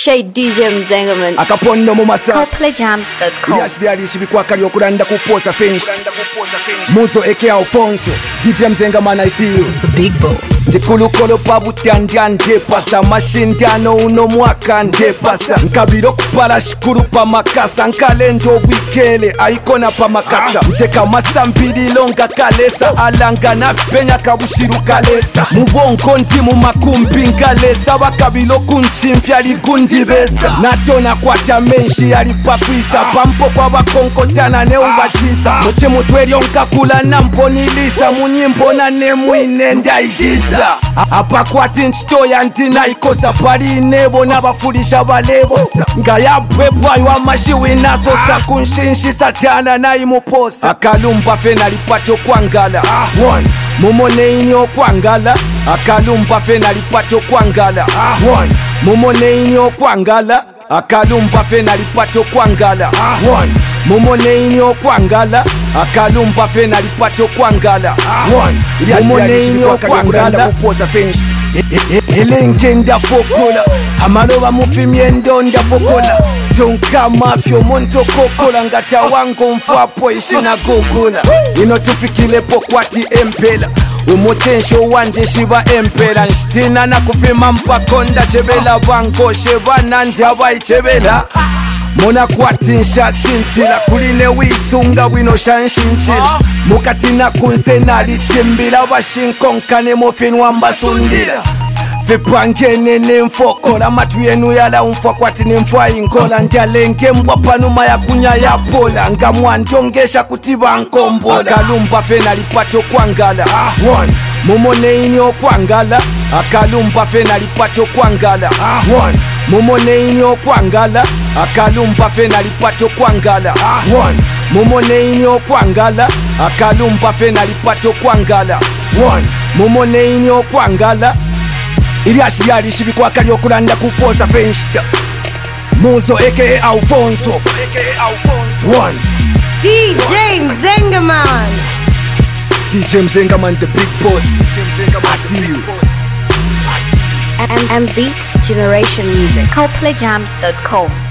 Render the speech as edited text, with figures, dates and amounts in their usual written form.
Shade DJ Mzengaman akapondo mu masa CoPlayJams.com Yashidari shibikwa kali okuranda kuposa finish Muzo aka Alfonso DJ Mzengaman I see you The big boss Ndikulukolo pabutyandia ndepasa Mashindiano uno mwaka ndepasa Nkabiro kupala shikuru pa makasa Nkalendo wikele aikona pa makasa Mcheka masambili longa kalesa Alanga na penya kabushiru kalesa Mubongo ndi mu makumbi ngalesa Wakabilo kunchimfya ligundi besa Natona kwa tamenshi yalipakwisa Pampo kwa wakonkotana ne ubachisa Moche mutweli onkakula na mponilisa Munyimbo na nemwine ndaijisa Apa kwa tinchitoya ntina ikosa Pari inebo na bafulisha balebo Nga ya bwebwa ywa mashiwi naso Sakunshinshi satana na imuposa Akalumba fena lipato kwangala One Mumone inyo kwangala Akalumba fena lipato kwangala One Mumone inyo kwangala Akalumba fena lipato kwangala One Mumone inyo kwangala Akalumba fena lipato kwangala One Mumone inyo kwangala Uposa finish Elenke ndafokola Amaloba mufimye ndo ndafokola Tonka mafyo monto kokola Ngata wango mfapo ishina gogola Ino tufikilepo kwati empela Umotensho wanje shiba empera Nshtina na kufima mpakonda chebela Bango sheba nanja bai chebela Mona kwati nsha chinchila Kuline wisunga wino shanshinchila Mukatina kunsena litimbila Washinkonkane mofinwa mbasundila Vipangene nemfokola Matu yenu yala umfakwati nemfwa inkola Ndialenge mbwa panuma ya kunya ya pola Nga mwandongesha kutiba nkombola Akalumba fena lipato kwangala One Mumone inyo kwangala Akalumba fena lipato kwangala One Mumone inyo kwangala Akalumba fena lipato kwangala One Mumone inyo kwangala Akalumba fena lipato kwangala One Mumone inyo kwangala Iliashi yali shibikwa kali okuranda kuposa fenshita Muzo aka Alfonso One DJ Mzengaman DJ Mzengaman the big boss I see you and Beats Generation Music CoPlayJams.com